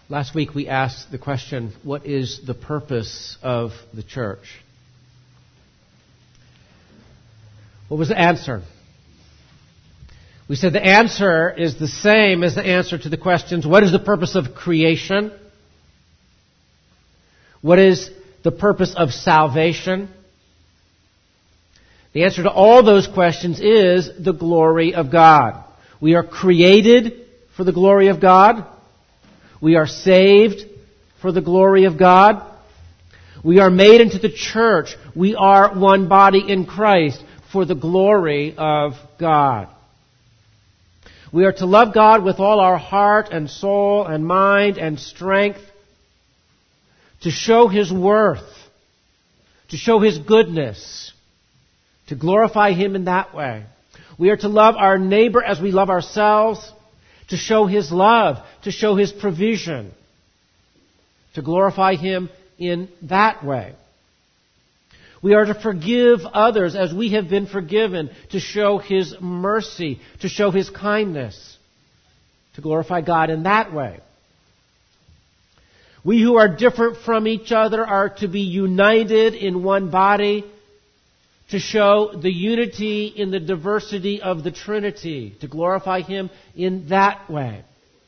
Last week we asked the question, what is the purpose of the church? What was the answer? We said the answer is the same as the answer to the questions, what is the purpose of creation? What is the purpose of salvation? The answer to all those questions is the glory of God. We are created for the glory of God. We are saved for the glory of God. We are made into the church. We are one body in Christ for the glory of God. We are to love God with all our heart and soul and mind and strength, to show His worth, to show His goodness, to glorify Him in that way. We are to love our neighbor as we love ourselves, to show His love, to show His provision, to glorify Him in that way. We are to forgive others as we have been forgiven, to show His mercy, to show His kindness, to glorify God in that way. We who are different from each other are to be united in one body, to show the unity in the diversity of the Trinity, to glorify Him in that way.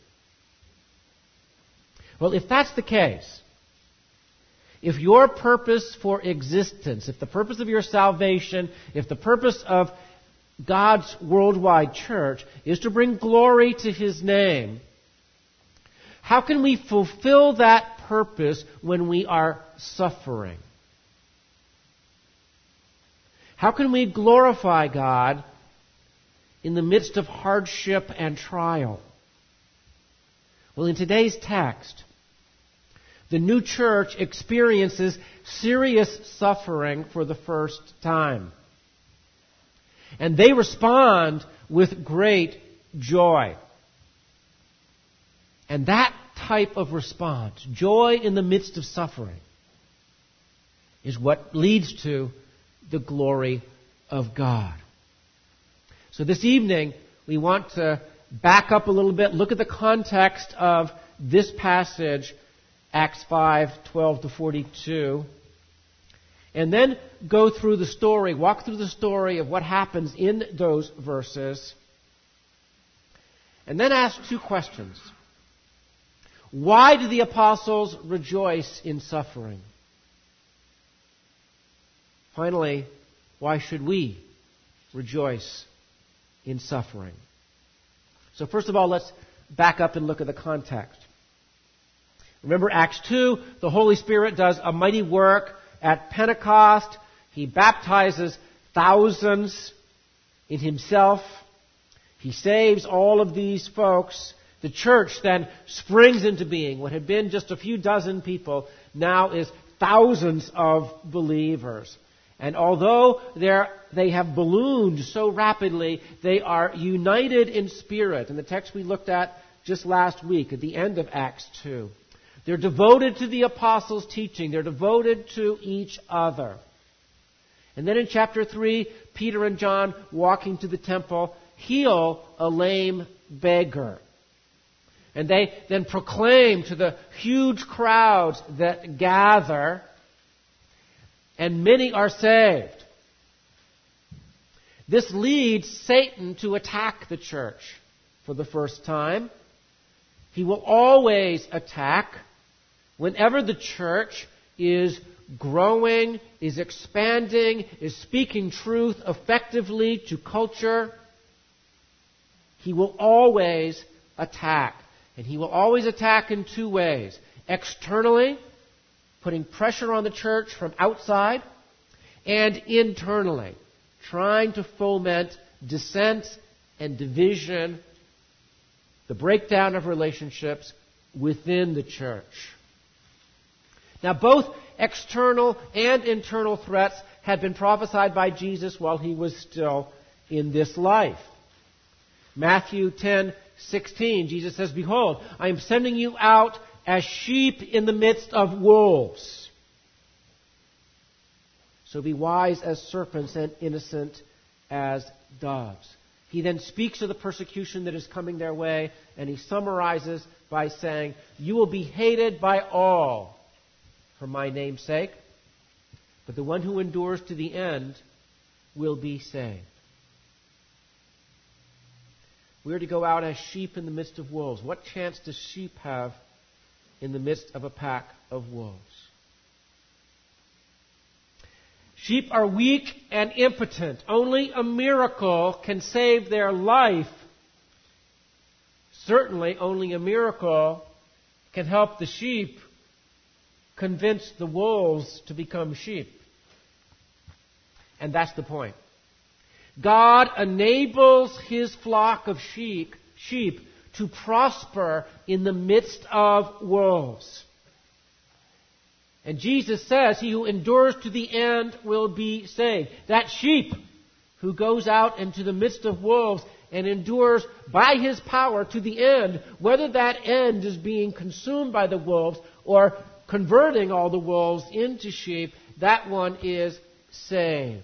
Well, if that's the case, if your purpose for existence, if the purpose of your salvation, if the purpose of God's worldwide church is to bring glory to His name, how can we fulfill that purpose when we are suffering? How can we glorify God in the midst of hardship and trial? Well, in today's text, the new church experiences serious suffering for the first time. And they respond with great joy. And that type of response, joy in the midst of suffering, is what leads to the glory of God. So this evening, we want to back up a little bit, look at the context of this passage, Acts 5:12 to 42, and then go through the story, walk through the story of what happens in those verses, and then ask two questions. Why do the apostles rejoice in suffering? Finally, why should we rejoice in suffering? So first of all, let's back up and look at the context. Remember Acts 2, the Holy Spirit does a mighty work at Pentecost. He baptizes thousands in Himself. He saves all of these folks. The church then springs into being. What had been just a few dozen people now is thousands of believers. And although they have ballooned so rapidly, they are united in spirit. In the text we looked at just last week, at the end of Acts 2. They're devoted to the apostles' teaching. They're devoted to each other. And then in chapter 3, Peter and John, walking to the temple, heal a lame beggar. And they then proclaim to the huge crowds that gather, and many are saved. This leads Satan to attack the church for the first time. He will always attack whenever the church is growing, is expanding, is speaking truth effectively to culture. He will always attack. And he will always attack in two ways. Externally, putting pressure on the church from outside, and internally, trying to foment dissent and division, the breakdown of relationships within the church. Now, both external and internal threats had been prophesied by Jesus while He was still in this life. Matthew 10:16, Jesus says, "Behold, I am sending you out as sheep in the midst of wolves. So be wise as serpents and innocent as doves." He then speaks of the persecution that is coming their way, and he summarizes by saying, "You will be hated by all for my name's sake, but the one who endures to the end will be saved." We are to go out as sheep in the midst of wolves. What chance does sheep have in the midst of a pack of wolves? Sheep are weak and impotent. Only a miracle can save their life. Certainly, only a miracle can help the sheep convince the wolves to become sheep. And that's the point. God enables His flock of sheep to prosper in the midst of wolves. And Jesus says, "He who endures to the end will be saved." That sheep who goes out into the midst of wolves and endures by his power to the end, whether that end is being consumed by the wolves or converting all the wolves into sheep, that one is saved.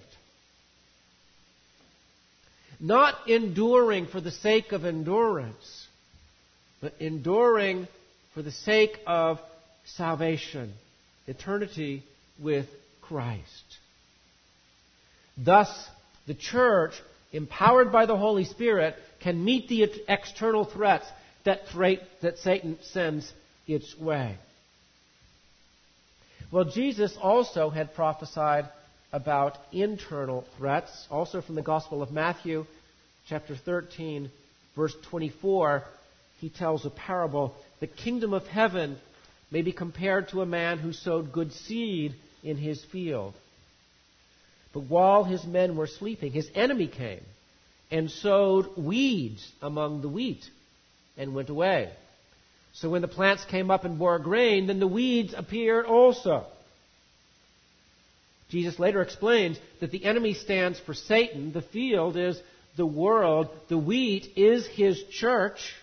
Not enduring for the sake of endurance, but enduring for the sake of salvation, eternity with Christ. Thus, the church, empowered by the Holy Spirit, can meet the external threats that Satan sends its way. Well, Jesus also had prophesied about internal threats, also from the Gospel of Matthew, chapter 13, verse 24. He tells a parable. The kingdom of heaven may be compared to a man who sowed good seed in his field. But while his men were sleeping, his enemy came and sowed weeds among the wheat and went away. So when the plants came up and bore grain, then the weeds appeared also. Jesus later explains that the enemy stands for Satan. The field is the world. The wheat is his church.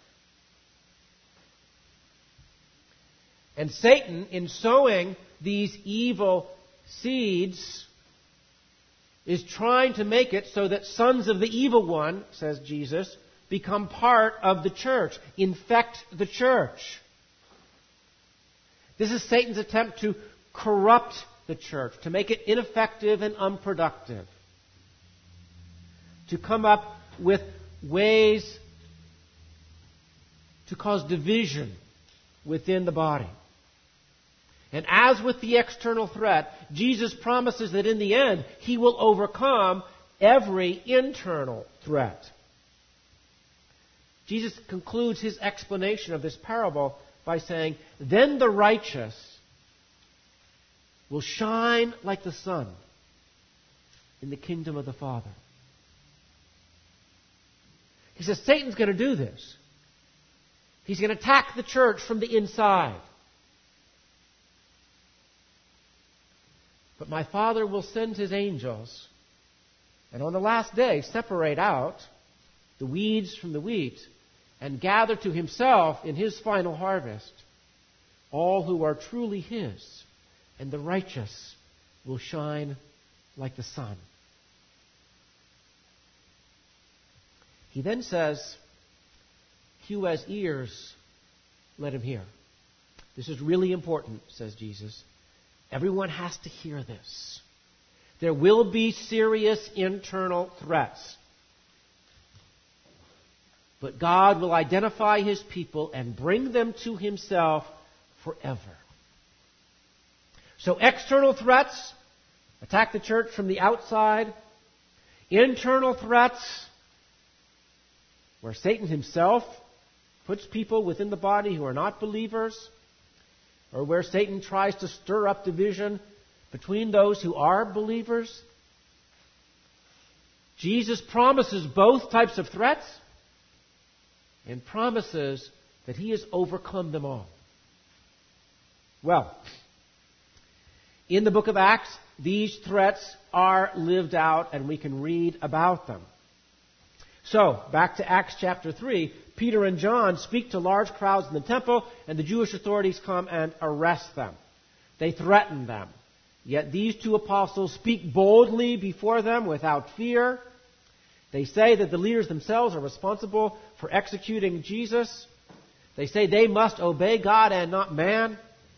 And Satan, in sowing these evil seeds, is trying to make it so that sons of the evil one, says Jesus, become part of the church, infect the church. This is Satan's attempt to corrupt the church, to make it ineffective and unproductive, to come up with ways to cause division within the body. And as with the external threat, Jesus promises that in the end, He will overcome every internal threat. Jesus concludes His explanation of this parable by saying, "Then the righteous will shine like the sun in the kingdom of the Father." He says Satan's going to do this. He's going to attack the church from the inside. But my Father will send His angels, and on the last day separate out the weeds from the wheat, and gather to Himself in His final harvest all who are truly His, and the righteous will shine like the sun. He then says, "He who has ears, let him hear." This is really important, says Jesus. Everyone has to hear this. There will be serious internal threats. But God will identify His people and bring them to Himself forever. So external threats attack the church from the outside. Internal threats, where Satan himself puts people within the body who are not believers, or where Satan tries to stir up division between those who are believers. Jesus promises both types of threats and promises that He has overcome them all. Well, in the book of Acts, these threats are lived out and we can read about them. So, back to Acts chapter 3, Peter and John speak to large crowds in the temple, and the Jewish authorities come and arrest them. They threaten them. Yet these two apostles speak boldly before them without fear. They say that the leaders themselves are responsible for executing Jesus. They say they must obey God and not man.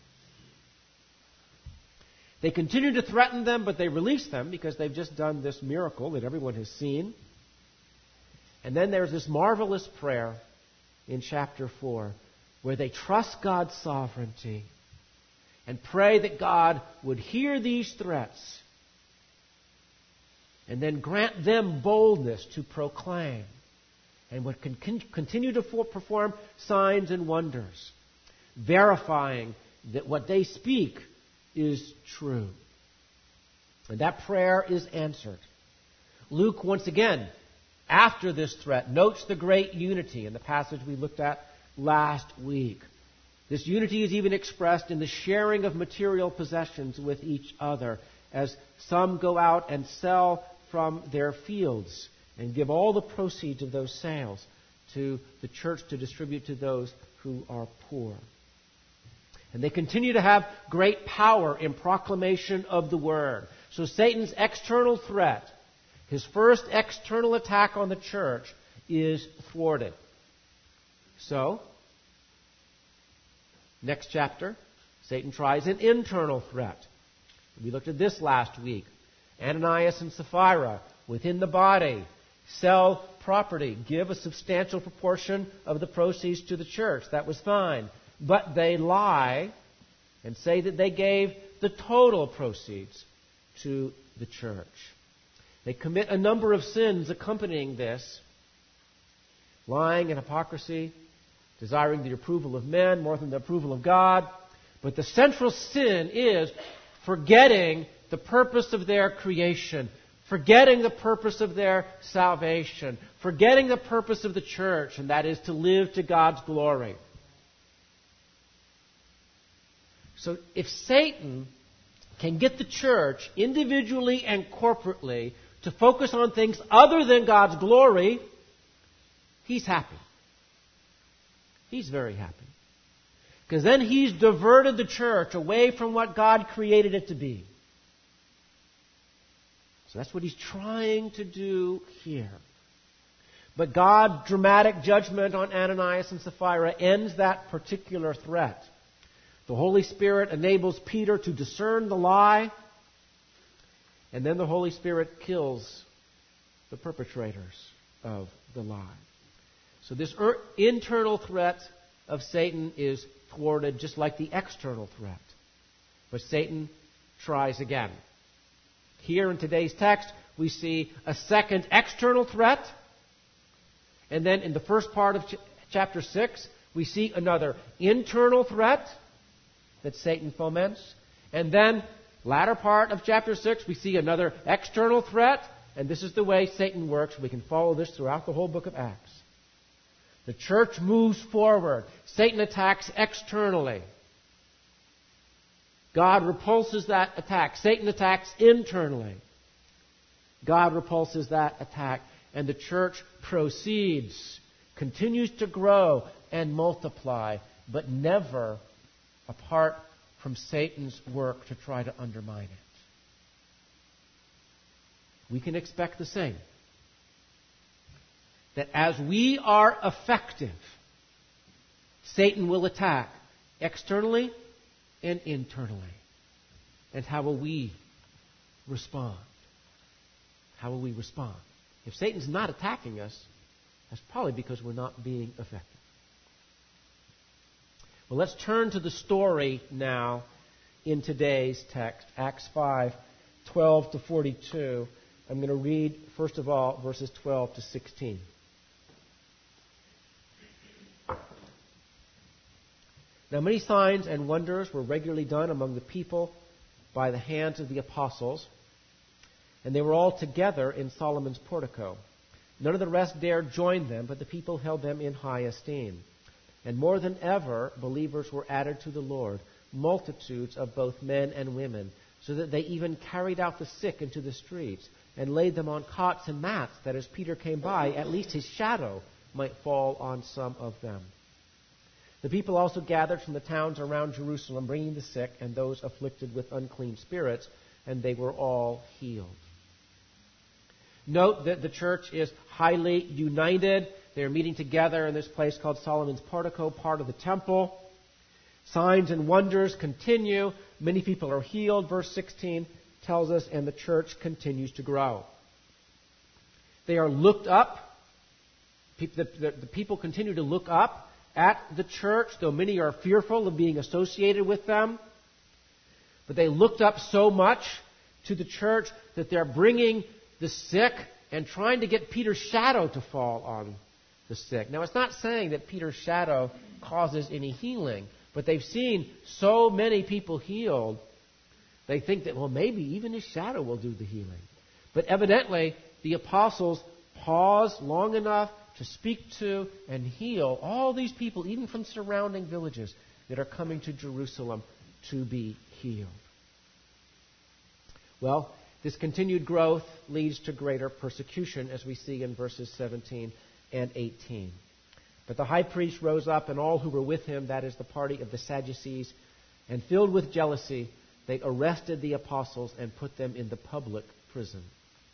They continue to threaten them, but they release them because they've just done this miracle that everyone has seen. And then there's this marvelous prayer in chapter 4 where they trust God's sovereignty and pray that God would hear these threats and then grant them boldness to proclaim and would continue to perform signs and wonders, verifying that what they speak is true. And that prayer is answered. Luke, once again, after this threat, notes the great unity in the passage we looked at last week. This unity is even expressed in the sharing of material possessions with each other, as some go out and sell from their fields and give all the proceeds of those sales to the church to distribute to those who are poor. And they continue to have great power in proclamation of the word. So Satan's external threat, his first external attack on the church, is thwarted. So, next chapter, Satan tries an internal threat. We looked at this last week. Ananias and Sapphira, within the body, sell property, give a substantial proportion of the proceeds to the church. That was fine. But they lie and say that they gave the total proceeds to the church. They commit a number of sins accompanying this: lying and hypocrisy, desiring the approval of men more than the approval of God. But the central sin is forgetting the purpose of their creation, forgetting the purpose of their salvation, forgetting the purpose of the church, and that is to live to God's glory. So if Satan can get the church individually and corporately to focus on things other than God's glory, he's happy. He's very happy. Because then he's diverted the church away from what God created it to be. So that's what he's trying to do here. But God's dramatic judgment on Ananias and Sapphira ends that particular threat. The Holy Spirit enables Peter to discern the lie, and then the Holy Spirit kills the perpetrators of the lie. So this internal threat of Satan is thwarted just like the external threat. But Satan tries again. Here in today's text, we see a second external threat. And then in the first part of chapter 6, we see another internal threat that Satan foments. And then, latter part of chapter 6, we see another external threat. And this is the way Satan works. We can follow this throughout the whole book of Acts. The church moves forward. Satan attacks externally. God repulses that attack. Satan attacks internally. God repulses that attack. And the church proceeds, continues to grow and multiply, but never apart from Satan's work to try to undermine it. We can expect the same. That as we are effective, Satan will attack externally and internally. And how will we respond? How will we respond? If Satan's not attacking us, that's probably because we're not being effective. Well, let's turn to the story now in today's text, Acts 5, 12 to 42. I'm going to read, first of all, verses 12 to 16. Now many signs and wonders were regularly done among the people by the hands of the apostles, and they were all together in Solomon's portico. None of the rest dared join them, but the people held them in high esteem. And more than ever, believers were added to the Lord, multitudes of both men and women, so that they even carried out the sick into the streets and laid them on cots and mats, that as Peter came by, at least his shadow might fall on some of them. The people also gathered from the towns around Jerusalem, bringing the sick and those afflicted with unclean spirits, and they were all healed. Note that the church is highly united. They're meeting together in this place called Solomon's Portico, part of the temple. Signs and wonders continue. Many people are healed, verse 16 tells us, and the church continues to grow. They are looked up. The people continue to look up at the church, though many are fearful of being associated with them. But they looked up so much to the church that they're bringing the sick and trying to get Peter's shadow to fall on the sick. Now, it's not saying that Peter's shadow causes any healing, but they've seen so many people healed, they think that, well, maybe even his shadow will do the healing. But evidently, the apostles paused long enough to speak to and heal all these people, even from surrounding villages, that are coming to Jerusalem to be healed. Well, this continued growth leads to greater persecution, as we see in verses 17 and 18. But the high priest rose up, and all who were with him, that is the party of the Sadducees, and filled with jealousy, they arrested the apostles and put them in the public prison.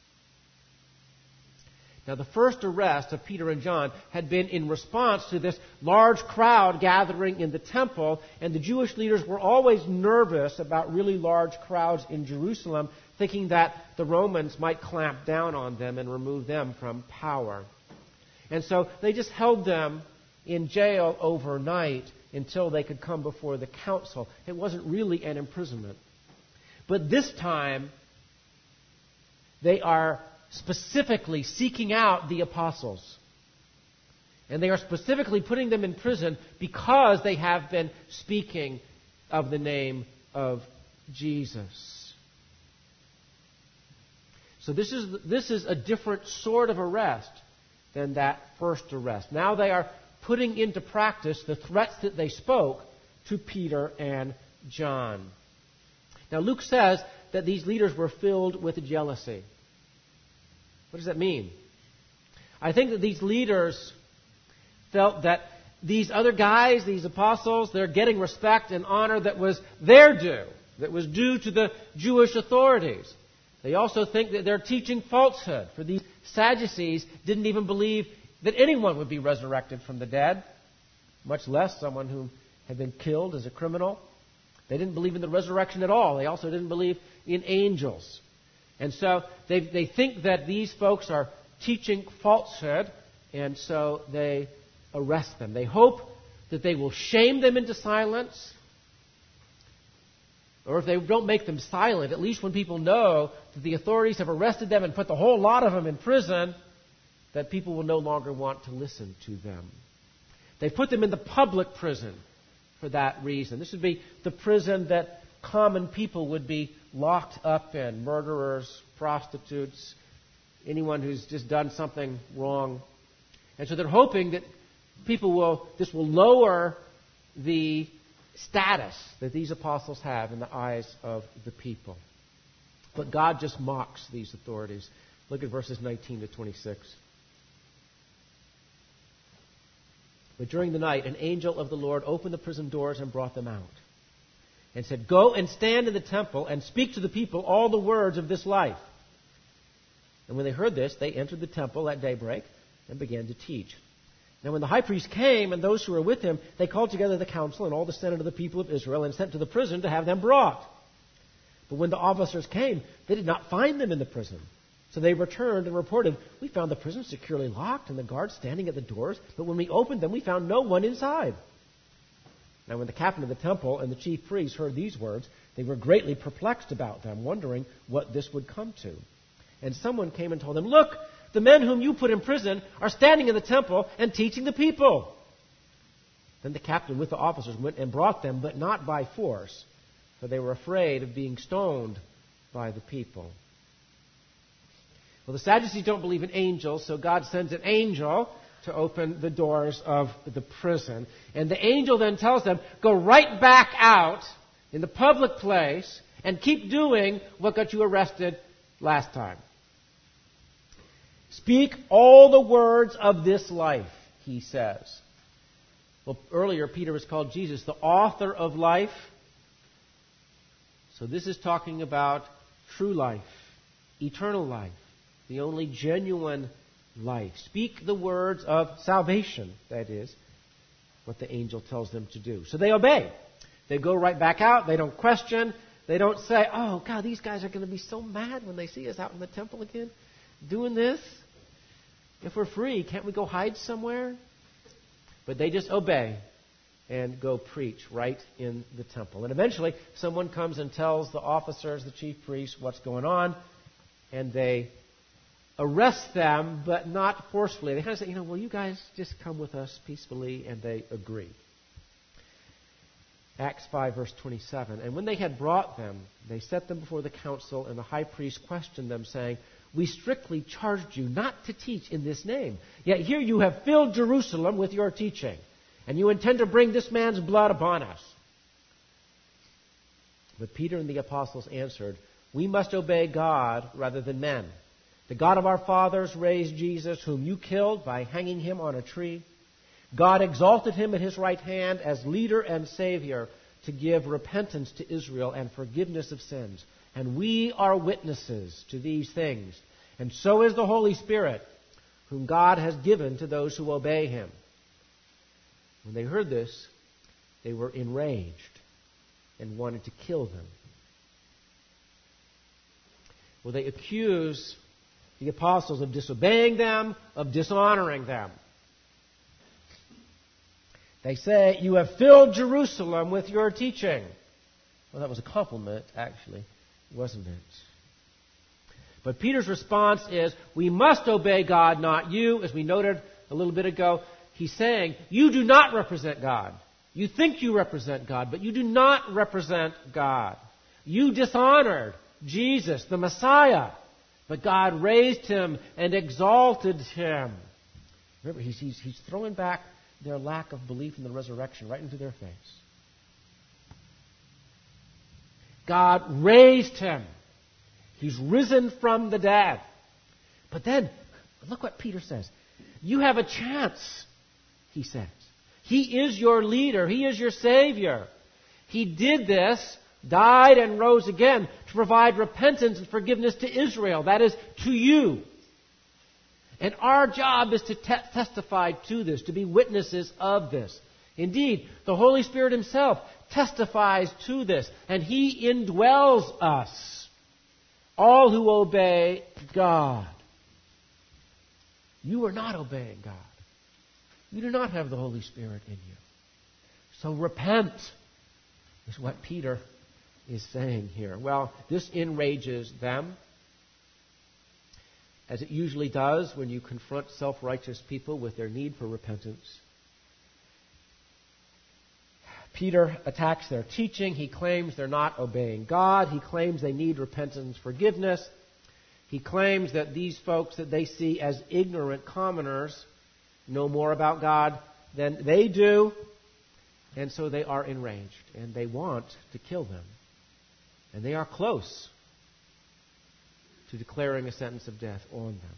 Now, the first arrest of Peter and John had been in response to this large crowd gathering in the temple, and the Jewish leaders were always nervous about really large crowds in Jerusalem, thinking that the Romans might clamp down on them and remove them from power. And so they just held them in jail overnight until they could come before the council. It wasn't really an imprisonment. But this time, they are specifically seeking out the apostles. And they are specifically putting them in prison because they have been speaking of the name of Jesus. So this is a different sort of arrest than that first arrest. Now they are putting into practice the threats that they spoke to Peter and John. Now Luke says that these leaders were filled with jealousy. What does that mean? I think that these leaders felt that these other guys, these apostles, they're getting respect and honor that was their due, that was due to the Jewish authorities. They also think that they're teaching falsehood, for these Sadducees didn't even believe that anyone would be resurrected from the dead, much less someone who had been killed as a criminal. They didn't believe in the resurrection at all. They also didn't believe in angels. And so they think that these folks are teaching falsehood, and so they arrest them. They hope that they will shame them into silence, or if they don't make them silent, at least when people know that the authorities have arrested them and put the whole lot of them in prison, that people will no longer want to listen to them. They put them in the public prison for that reason. This would be the prison that common people would be locked up in. Murderers, prostitutes, anyone who's just done something wrong. And so they're hoping that this will lower the status that these apostles have in the eyes of the people. But God just mocks these authorities. Look at verses 19 to 26. But during the night, an angel of the Lord opened the prison doors and brought them out, and said, "Go and stand in the temple and speak to the people all the words of this life." And when they heard this, they entered the temple at daybreak and began to teach. Now when the high priest came and those who were with him, they called together the council and all the senate of the people of Israel and sent to the prison to have them brought. But when the officers came, they did not find them in the prison. So they returned and reported, "We found the prison securely locked and the guards standing at the doors, but when we opened them, we found no one inside." Now when the captain of the temple and the chief priests heard these words, they were greatly perplexed about them, wondering what this would come to. And someone came and told them, "Look, the men whom you put in prison are standing in the temple and teaching the people." Then the captain with the officers went and brought them, but not by force, for they were afraid of being stoned by the people. Well, the Sadducees don't believe in angels, so God sends an angel to open the doors of the prison. And the angel then tells them, "Go right back out in the public place and keep doing what got you arrested last time. Speak all the words of this life," he says. Well, earlier Peter was called Jesus, the author of life. So this is talking about true life, eternal life. the only genuine life. Speak the words of salvation, that is what the angel tells them to do. So they obey. They go right back out. They don't question. They don't say, oh, God, these guys are going to be so mad when they see us out in the temple again doing this. If we're free, can't we go hide somewhere? But they just obey and go preach right in the temple. And eventually, someone comes and tells the officers, the chief priests, what's going on, and they arrest them, but not forcefully. They kind of say, will you guys just come with us peacefully? And they agree. Acts 5, verse 27. And when they had brought them, they set them before the council, and the high priest questioned them, saying, we strictly charged you not to teach in this name. Yet here you have filled Jerusalem with your teaching, and you intend to bring this man's blood upon us. But Peter and the apostles answered, we must obey God rather than men. The God of our fathers raised Jesus, whom you killed by hanging him on a tree. God exalted him at his right hand as leader and Savior to give repentance to Israel and forgiveness of sins. And we are witnesses to these things. And so is the Holy Spirit, whom God has given to those who obey him. When they heard this, they were enraged and wanted to kill them. Well, they accuse the apostles of disobeying them, of dishonoring them. They say, you have filled Jerusalem with your teaching. Well, that was a compliment, actually, wasn't it? But Peter's response is, we must obey God, not you. As we noted a little bit ago, he's saying, you do not represent God. You think you represent God, but you do not represent God. You dishonored Jesus, the Messiah, but God raised him and exalted him. Remember, he's throwing back their lack of belief in the resurrection right into their face. God raised him. He's risen from the dead. But then, look what Peter says. You have a chance, he says. He is your leader. He is your Savior. He did this, died and rose again to provide repentance and forgiveness to Israel. That is, to you. And our job is to testify to this, to be witnesses of this. Indeed, the Holy Spirit himself testifies to this, and he indwells us, all who obey God. You are not obeying God. You do not have the Holy Spirit in you. So repent, is what Peter is saying here. Well, this enrages them, as it usually does when you confront self-righteous people with their need for repentance. Peter attacks their teaching. He claims they're not obeying God. He claims they need repentance and forgiveness. He claims that these folks that they see as ignorant commoners know more about God than they do. And so they are enraged, and they want to kill them. And they are close to declaring a sentence of death on them.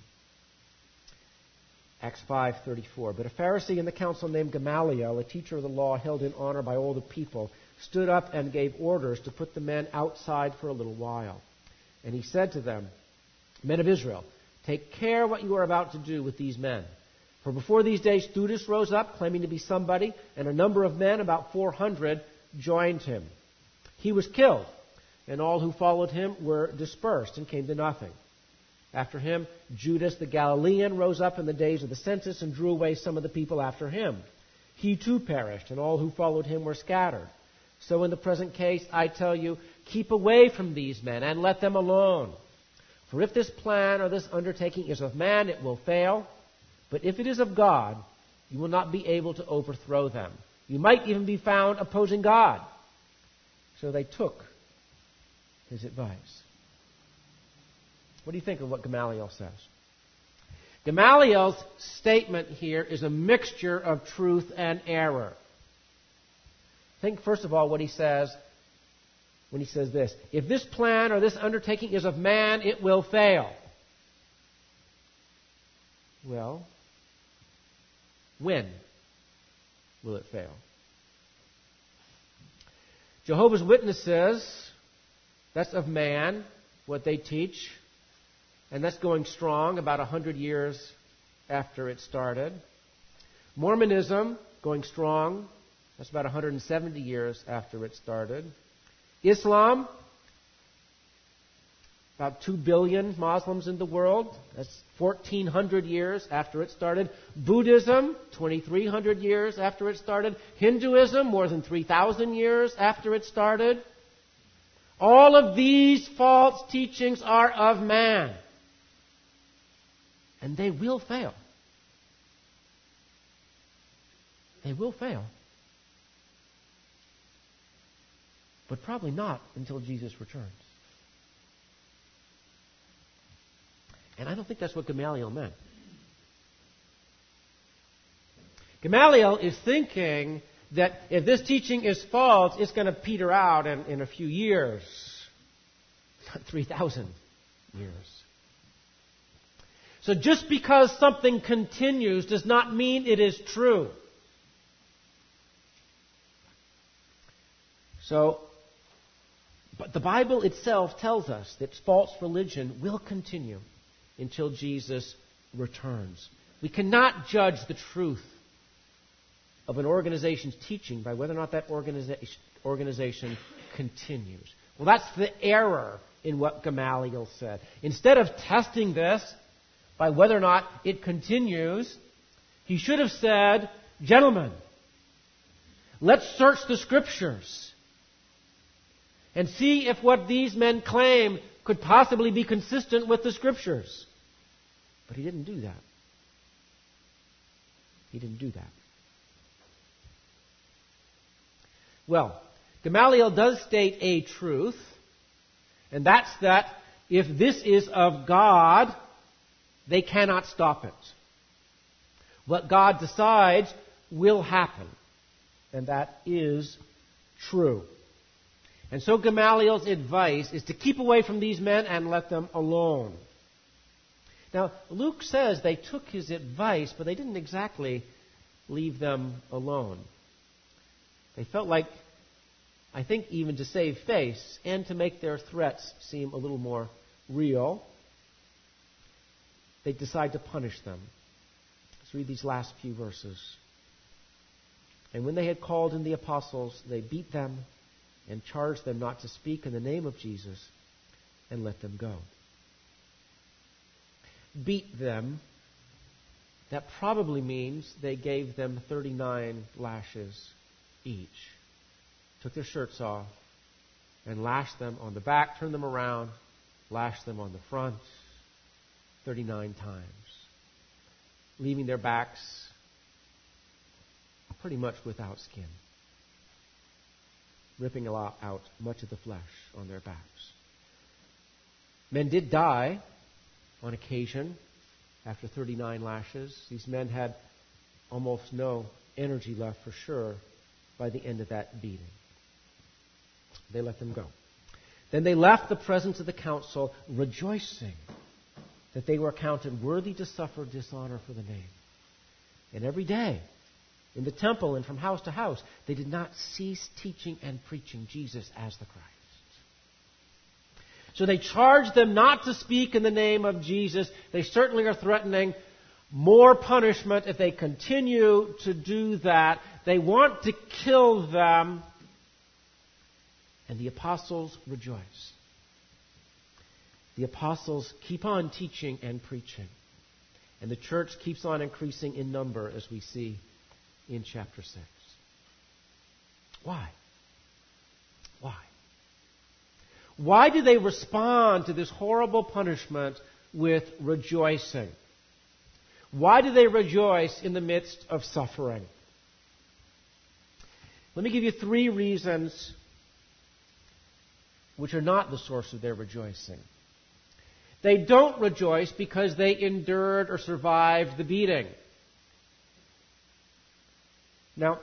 Acts 5:34. But a Pharisee in the council named Gamaliel, a teacher of the law held in honor by all the people, stood up and gave orders to put the men outside for a little while. And he said to them, Men of Israel, take care what you are about to do with these men. For before these days Theudas rose up, claiming to be somebody, and a number of men, about 400, joined him. He was killed, and all who followed him were dispersed and came to nothing. After him, Judas the Galilean rose up in the days of the census and drew away some of the people after him. He too perished, and all who followed him were scattered. So in the present case, I tell you, keep away from these men and let them alone. For if this plan or this undertaking is of man, it will fail. But if it is of God, you will not be able to overthrow them. You might even be found opposing God. So they took his advice. What do you think of what Gamaliel says? Gamaliel's statement here is a mixture of truth and error. Think first of all what he says when he says this. If this plan or this undertaking is of man, it will fail. Well, when will it fail? Jehovah's Witnesses, that's of man, what they teach. and that's going strong about 100 years after it started. Mormonism, going strong, that's about 170 years after it started. Islam, about 2 billion Muslims in the world. That's 1,400 years after it started. Buddhism, 2,300 years after it started. Hinduism, more than 3,000 years after it started. All of these false teachings are of man. And they will fail. They will fail. But probably not until Jesus returns. And I don't think that's what Gamaliel meant. Gamaliel is thinking that if this teaching is false, it's going to peter out in a few years. Not 3,000 years. So just because something continues does not mean it is true. But the Bible itself tells us that false religion will continue until Jesus returns. We cannot judge the truth of an organization's teaching by whether or not that organization continues. Well, that's the error in what Gamaliel said. Instead of testing this by whether or not it continues, he should have said, "Gentlemen, let's search the Scriptures and see if what these men claim could possibly be consistent with the Scriptures." But he didn't do that. He didn't do that. Well, Gamaliel does state a truth, and that's that if this is of God, they cannot stop it. What God decides will happen, and that is true. And so Gamaliel's advice is to keep away from these men and let them alone. Now, Luke says they took his advice, but they didn't exactly leave them alone. They felt like, I think even to save face and to make their threats seem a little more real, they decide to punish them. Let's read these last few verses. "And when they had called in the apostles, they beat them and charged them not to speak in the name of Jesus, and let them go." Beat them. That probably means they gave them 39 lashes each. Took their shirts off and lashed them on the back, turned them around, lashed them on the front 39 times, leaving their backs pretty much without skin, ripping out much of the flesh on their backs. Men did die on occasion after 39 lashes. These men had almost no energy left for sure by the end of that beating. They let them go. Then they left the presence of the council, rejoicing that they were counted worthy to suffer dishonor for the name. And every day, in the temple and from house to house, they did not cease teaching and preaching Jesus as the Christ. So they charged them not to speak in the name of Jesus. They certainly are threatening more punishment if they continue to do that. They want to kill them. And the apostles rejoice. The apostles keep on teaching and preaching. And the church keeps on increasing in number, as we see in chapter 6. Why? Why? Why do they respond to this horrible punishment with rejoicing? Why do they rejoice in the midst of suffering? Let me give you 3 reasons which are not the source of their rejoicing. They don't rejoice because they endured or survived the beating. Now,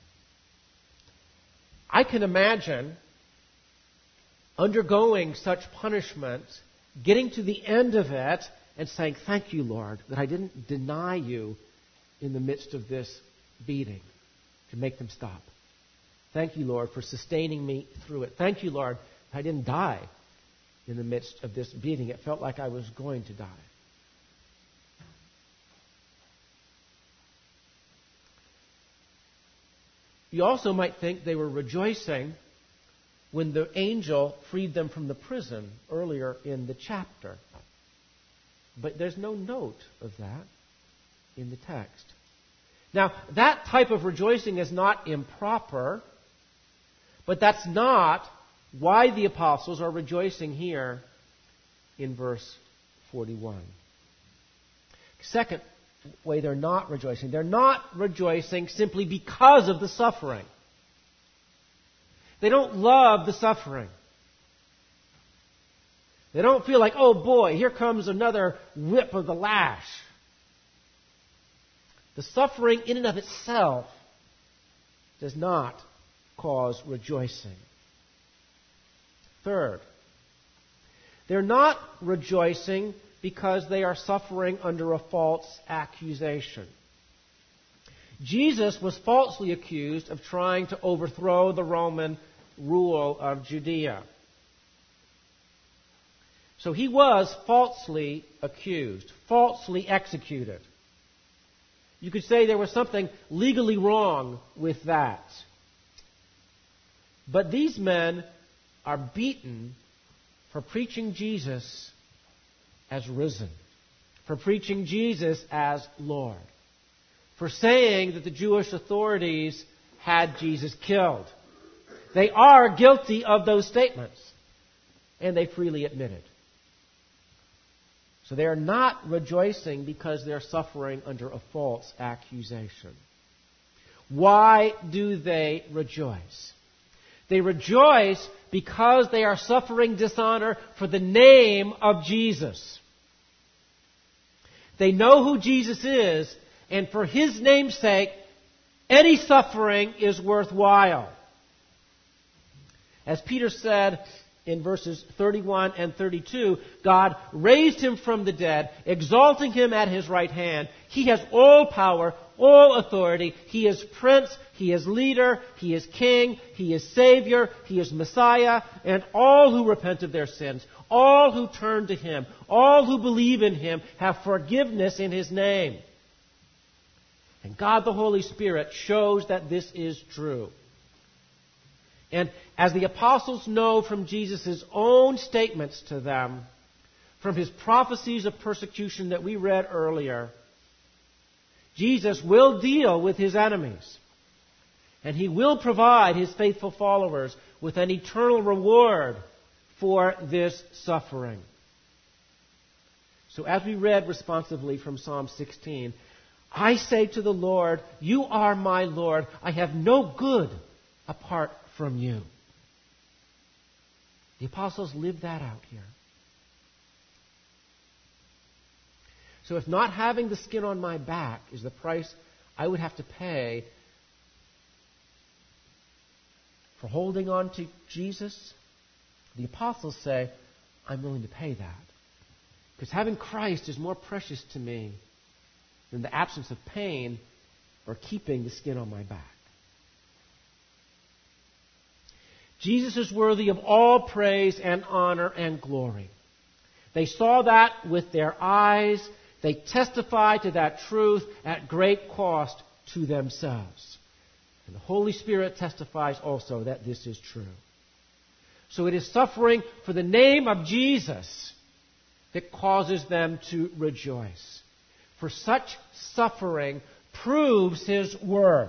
I can imagine undergoing such punishment, getting to the end of it, and saying, "Thank you, Lord, that I didn't deny you in the midst of this beating to make them stop. Thank you, Lord, for sustaining me through it. Thank you, Lord, I didn't die in the midst of this beating. It felt like I was going to die. You also might think they were rejoicing when the angel freed them from the prison earlier in the chapter. But there's no note of that in the text. Now, that type of rejoicing is not improper, but that's not why the apostles are rejoicing here in verse 41. Second way they're not rejoicing. They're not rejoicing simply because of the suffering. They don't love the suffering. They don't feel like, oh boy, here comes another whip of the lash. The suffering in and of itself does not cause rejoicing. Third, they're not rejoicing because they are suffering under a false accusation. Jesus was falsely accused of trying to overthrow the Roman rule of Judea. So he was falsely accused, falsely executed. You could say there was something legally wrong with that. But these men are beaten for preaching Jesus as risen, for preaching Jesus as Lord, for saying that the Jewish authorities had Jesus killed. They are guilty of those statements, and they freely admit it. So they are not rejoicing because they're suffering under a false accusation. Why do they rejoice? They rejoice because they are suffering dishonor for the name of Jesus. They know who Jesus is, and for His name's sake, any suffering is worthwhile. As Peter said in verses 31 and 32, God raised Him from the dead, exalting Him at His right hand. He has all power, all authority. He is Prince, He is Leader, He is King, He is Savior, He is Messiah, and all who repent of their sins, all who turn to Him, all who believe in Him have forgiveness in His name. And God the Holy Spirit shows that this is true. And as the apostles know from Jesus' own statements to them, from His prophecies of persecution that we read earlier, Jesus will deal with His enemies. And He will provide His faithful followers with an eternal reward for this suffering. So as we read responsively from Psalm 16, I say to the Lord, You are my Lord. I have no good apart from You. The apostles lived that out here. So if not having the skin on my back is the price I would have to pay for holding on to Jesus, the apostles say, I'm willing to pay that. Because having Christ is more precious to me than the absence of pain or keeping the skin on my back. Jesus is worthy of all praise and honor and glory. They saw that with their eyes. They testify to that truth at great cost to themselves. And the Holy Spirit testifies also that this is true. So it is suffering for the name of Jesus that causes them to rejoice. For such suffering proves His worth.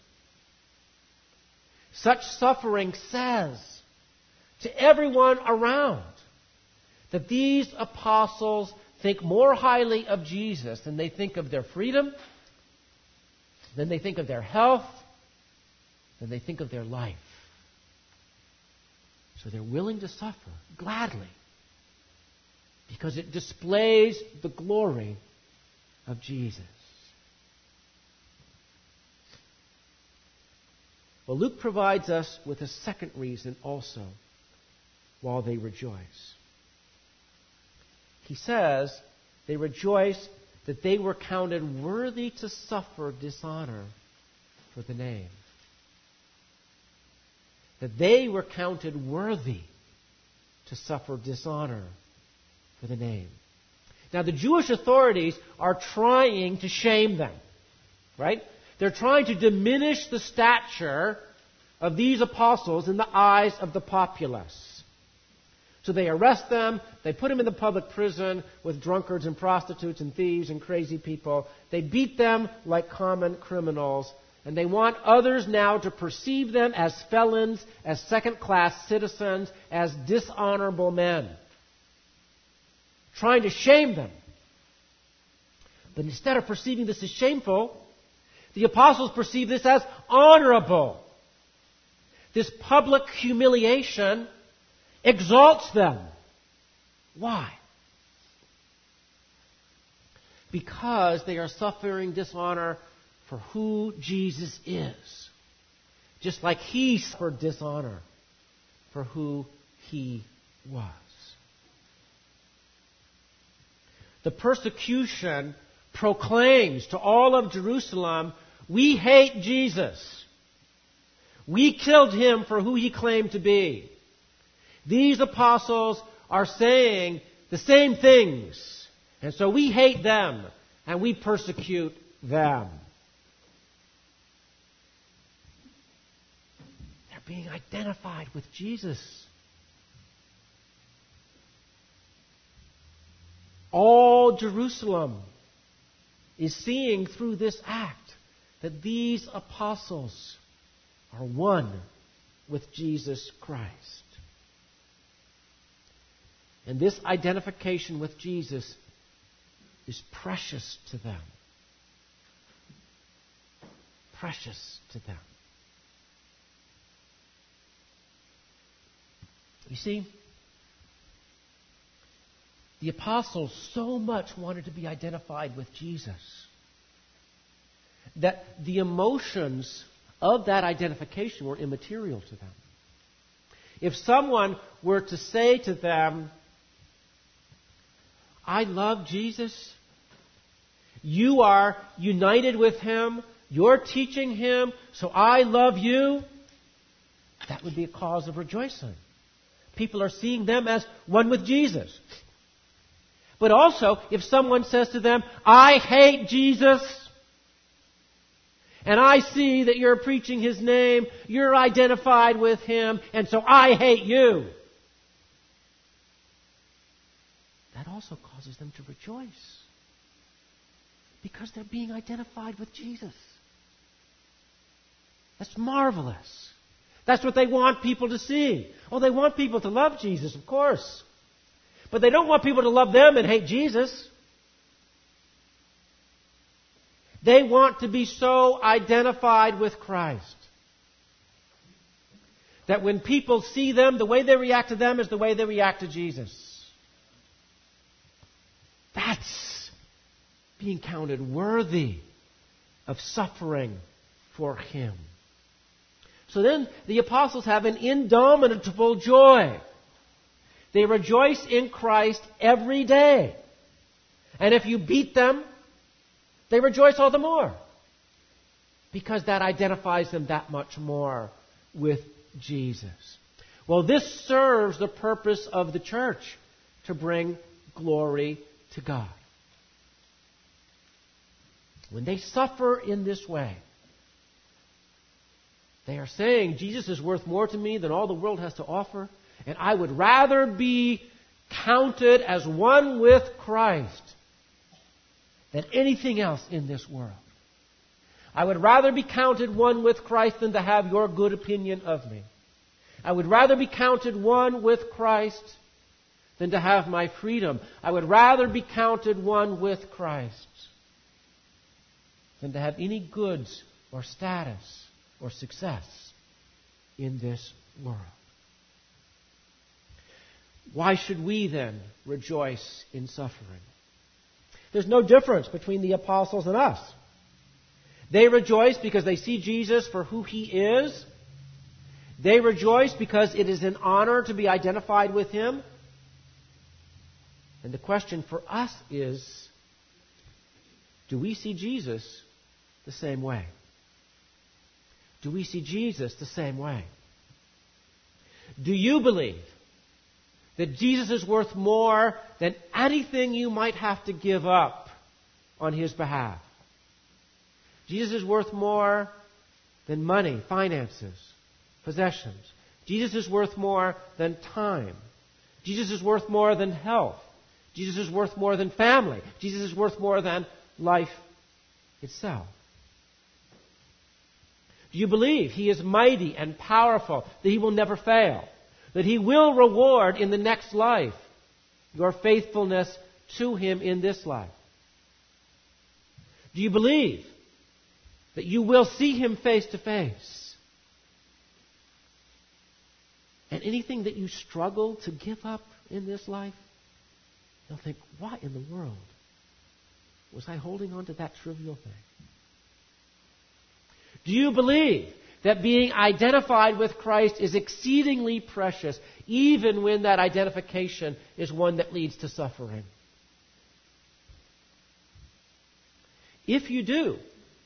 Such suffering says to everyone around that these apostles think more highly of Jesus than they think of their freedom, than they think of their health, than they think of their life. So they're willing to suffer gladly because it displays the glory of Jesus. Well, Luke provides us with a second reason also while they rejoice. He says they rejoice that they were counted worthy to suffer dishonor for the name. That they were counted worthy to to suffer dishonor for the name. Now, the Jewish authorities are trying to shame them, right? They're trying to diminish the stature of these apostles in the eyes of the populace. So they arrest them, they put them in the public prison with drunkards and prostitutes and thieves and crazy people. They beat them like common criminals, and they want others now to perceive them as felons, as second-class citizens, as dishonorable men. Trying to shame them. But instead of perceiving this as shameful, the apostles perceive this as honorable. This public humiliation exalts them. Why? Because they are suffering dishonor for who Jesus is. Just like He suffered dishonor for who He was. The persecution proclaims to all of Jerusalem, we hate Jesus. We killed Him for who He claimed to be. These apostles are saying the same things. And so we hate them and we persecute them. They're being identified with Jesus. All Jerusalem is seeing through this act that these apostles are one with Jesus Christ. And this identification with Jesus is precious to them. Precious to them. You see, the apostles so much wanted to be identified with Jesus that the emotions of that identification were immaterial to them. If someone were to say to them, I love Jesus, you are united with Him, you're teaching Him, so I love you, that would be a cause of rejoicing. People are seeing them as one with Jesus. But also, if someone says to them, I hate Jesus, and I see that you're preaching His name, you're identified with Him, and so I hate you, that also causes them to rejoice. Because they're being identified with Jesus. That's marvelous. That's what they want people to see. Oh, they want people to love Jesus, of course. But they don't want people to love them and hate Jesus. They want to be so identified with Christ that when people see them, the way they react to them is the way they react to Jesus. That's being counted worthy of suffering for Him. So then the apostles have an indomitable joy. They rejoice in Christ every day. And if you beat them, they rejoice all the more. Because that identifies them that much more with Jesus. Well, this serves the purpose of the church, to bring glory to God. When they suffer in this way, they are saying, Jesus is worth more to me than all the world has to offer, and I would rather be counted as one with Christ than anything else in this world. I would rather be counted one with Christ than to have your good opinion of me. I would rather be counted one with Christ than to have my freedom. I would rather be counted one with Christ than to have any goods or status or success in this world. Why should we then rejoice in suffering? There's no difference between the apostles and us. They rejoice because they see Jesus for who He is. They rejoice because it is an honor to be identified with Him. And the question for us is, do we see Jesus the same way? Do we see Jesus the same way? Do you believe that Jesus is worth more than anything you might have to give up on His behalf. Jesus is worth more than money, finances, possessions. Jesus is worth more than time. Jesus is worth more than health. Jesus is worth more than family. Jesus is worth more than life itself. Do you believe He is mighty and powerful, that He will never fail, that He will reward in the next life your faithfulness to Him in this life? Do you believe that you will see Him face to face? And anything that you struggle to give up in this life, you'll think, why in the world was I holding on to that trivial thing? Do you believe that being identified with Christ is exceedingly precious, even when that identification is one that leads to suffering? If you do,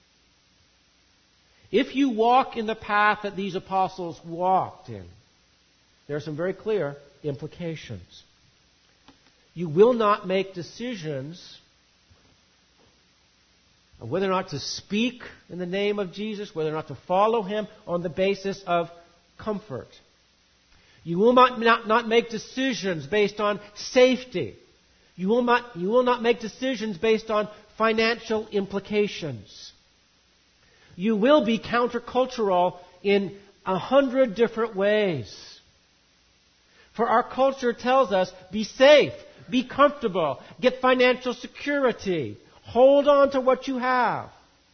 if you walk in the path that these apostles walked in, there are some very clear implications. You will not make decisions of whether or not to speak in the name of Jesus, whether or not to follow Him on the basis of comfort. You will not make decisions based on safety. You will not make decisions based on financial implications. You will be countercultural in 100 different ways. For our culture tells us, be safe, be comfortable, get financial security, hold on to what you have.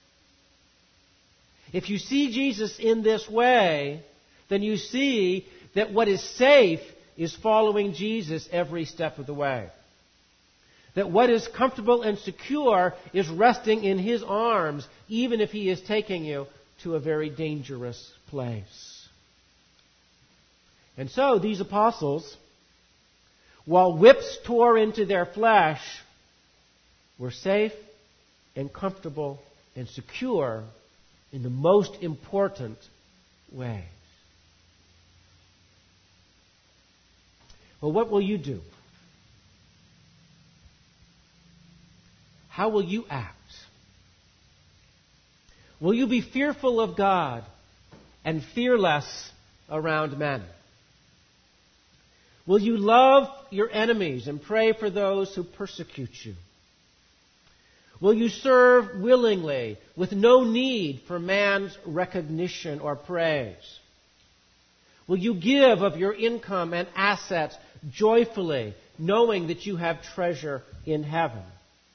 If you see Jesus in this way, then you see that what is safe is following Jesus every step of the way. That what is comfortable and secure is resting in His arms, even if He is taking you to a very dangerous place. And so these apostles, while whips tore into their flesh, were safe and comfortable and secure in the most important ways. Well, what will you do? How will you act? Will you be fearful of God and fearless around men? Will you love your enemies and pray for those who persecute you? Will you serve willingly with no need for man's recognition or praise? Will you give of your income and assets joyfully, knowing that you have treasure in heaven?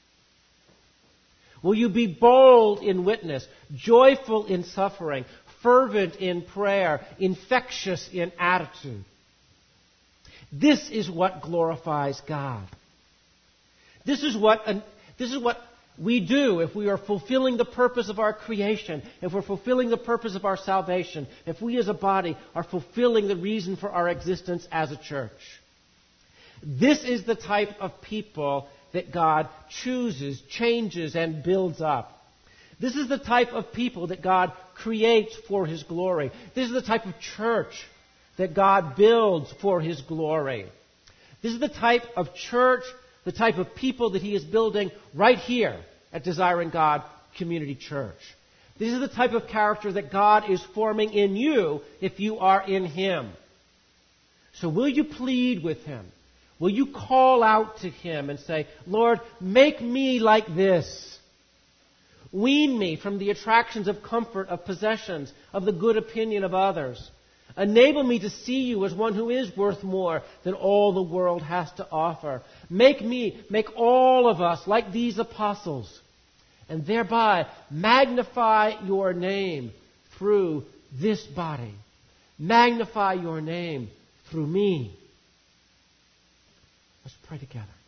Will you be bold in witness, joyful in suffering, fervent in prayer, infectious in attitude? This is what glorifies God. This is what we do if we are fulfilling the purpose of our creation, if we're fulfilling the purpose of our salvation, if we as a body are fulfilling the reason for our existence as a church. This is the type of people that God chooses, changes, and builds up. This is the type of people that God creates for His glory. This is the type of church that God builds for His glory. This is the type of church, the type of people that He is building right here at Desiring God Community Church. This is the type of character that God is forming in you if you are in Him. So will you plead with Him? Will you call out to Him and say, Lord, make me like this. Wean me from the attractions of comfort, of possessions, of the good opinion of others. Enable me to see you as one who is worth more than all the world has to offer. Make all of us like these apostles, and thereby magnify your name through this body. Magnify your name through me. Let's pray together.